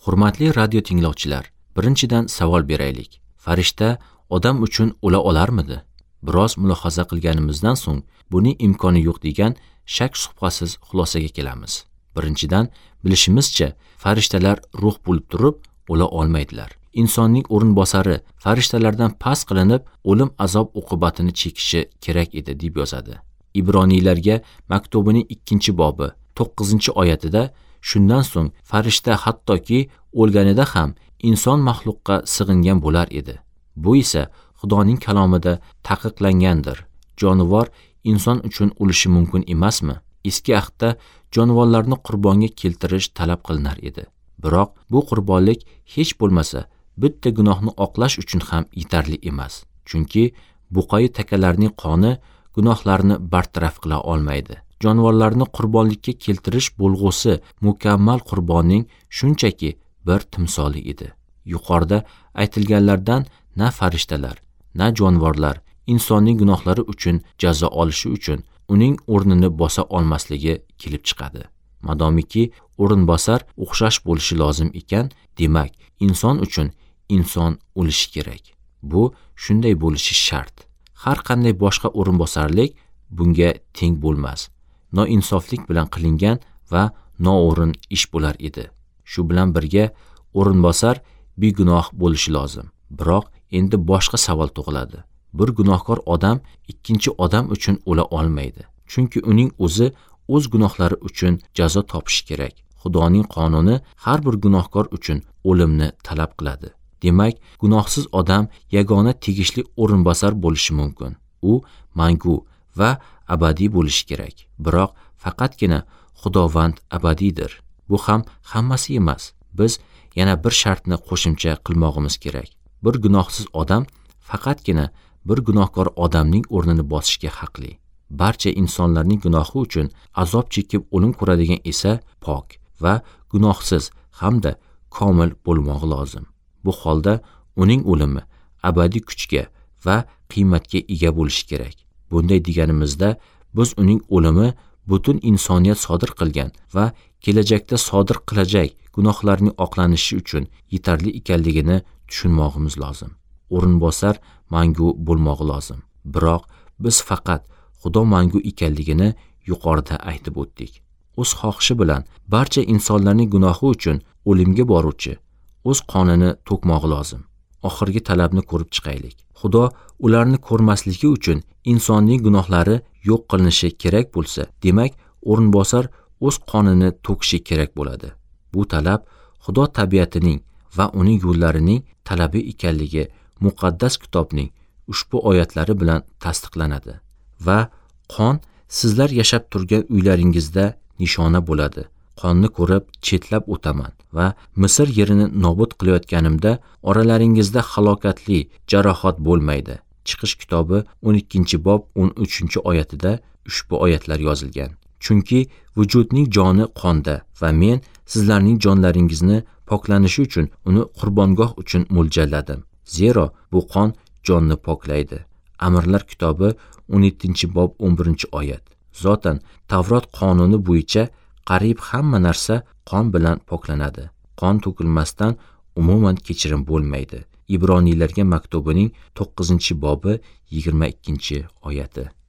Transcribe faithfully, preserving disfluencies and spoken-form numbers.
Hurmatli radio tinglovchilar, birinchidan savol beraylik. Farishta odam uchun o'la olarmidi? Biroz mulohaza qilganimizdan so'ng buning imkoni yo'q degan shak shubhasiz xulosaga kelamiz. Birinchidan, bilishimizcha, farishtalar ruh bo'lib turib o'la olmaydilar. Insonning o'rinbosari farishtalardan past qilinib, o'lim azob uqubatini chekishi kerak edi deb yozadi. Ibroniylarga maktubining ikkinchi bobi to'qqizinchi oyatida shundan so'ng farishta hattoki o'lganida ham inson maxluqqa sig'ingan bo'lar edi. Bu esa Xudoning kalomida taqiqlangandir. Jonivor inson uchun o'lishi mumkin emasmi? Eski ahdda jonivorlarni qurbonga keltirish talab qilinar edi. Biroq bu qurbonlik hech bo'lmasa bitta gunohni oqlash uchun ham yetarli emas. Chunki buqayi takalarning qoni gunohlarni bartaraf qila olmaydi. Jonivorlarni qurbonlikka keltirish bo'lg'usi mukammal qurbonning shunchaki bir timsoli edi. Yuqorida aytilganlardan na farishtalar, na jonivorlar insonning gunohlari uchun jazo olishi uchun uning o'rnini bosa olmasligi kelib chiqadi. Madomiki o'rinbosar o'xshash bo'lishi lozim ekan, demak, inson uchun inson o'lishi kerak. Bu shunday bo'lishi shart. Har qanday boshqa o'rinbosarlik bunga teng bo'lmas. Noinsoflik bilan qilingan va noo'rin ish bo'lar edi. Shu bilan birga o'rinbosar begunoh bo'lishi lozim. Biroq endi boshqa savol tug'iladi. Bir gunohkor odam ikkinchi odam uchun o'la olmaydi. Chunki uning o'zi o'z gunohlari uchun jazo topishi kerak. Xudoning qonuni har bir gunohkor uchun o'limni talab qiladi. Demak, gunohsiz odam yagona tegishli o'rinbosar bo'lishi mumkin. U mangu va abadiy bo'lishi kerak. Biroq faqatgina Xudovand abadiydir. Bu ham hammasi emas. Biz yana bir shartni qo'shimcha qilmog'imiz kerak. Bir gunohsiz odam faqatgina bir gunohkor odamning o'rnini bosishga haqli. Barcha insonlarning gunohi uchun azob chekib o'lim ko'radigan esa pok va gunohsiz hamda komil bo'lmog'i lozim. Bu holda uning o'limi abadiy kuchga va qiymatga ega bo'lishi kerak. Bunday deganimizda biz uning o'limi butun insoniyat sodir qilgan va kelajakda sodir qilajak gunohlarning oqlanishi uchun yetarli ekanligini tushunmog'imiz lozim. O'rinbosar mangu bo'lmog'i lozim. Biroq biz faqat Xudo mangu ekanligini yuqorida aytib o'tdik. O'z xohishi bilan barcha insonlarning gunohi uchun o'limga boruvchi o'z qonini to'kmog'i lozim. Oxirgi talabni ko'rib chiqaylik. Xudo ularni ko'rmasligi uchun insonning gunohlari yo'q qilinishi kerak bo'lsa, demak, o'rinbosar o'z qonini to'kishi kerak bo'ladi. Bu talab Xudo tabiatining va uning yo'llarining talabi ekanligi muqaddas kitobning ushbu oyatlari bilan tasdiqlanadi. Va qon sizlar yashab turgan uylaringizda nishona bo'ladi. Qonni ko'rib chetlab o'taman va Misr yerini nobud qilayotganimda oralaringizda halokatli jarohat bo'lmaydi. Chiqish kitobi o'n ikkinchi bob o'n uchinchi oyatida ushbu oyatlar yozilgan. Chunki vujudning joni qonda va men sizlarning jonlaringizni poklanishi uchun uni qurbongoh uchun mo'ljalladim. Zero bu qon jonni poklaydi. Amirlar kitobi o'n yettinchi bob o'n birinchi oyat. Zotan Tavrot qonuni bo'yicha qariyb hamma narsa qon bilan poklanadi. Qon to'kilmasdan umuman kechirim bo'lmaydi. Ibroniylarga maktubining to'qqizinchi bobi yigirma ikkinchi oyati.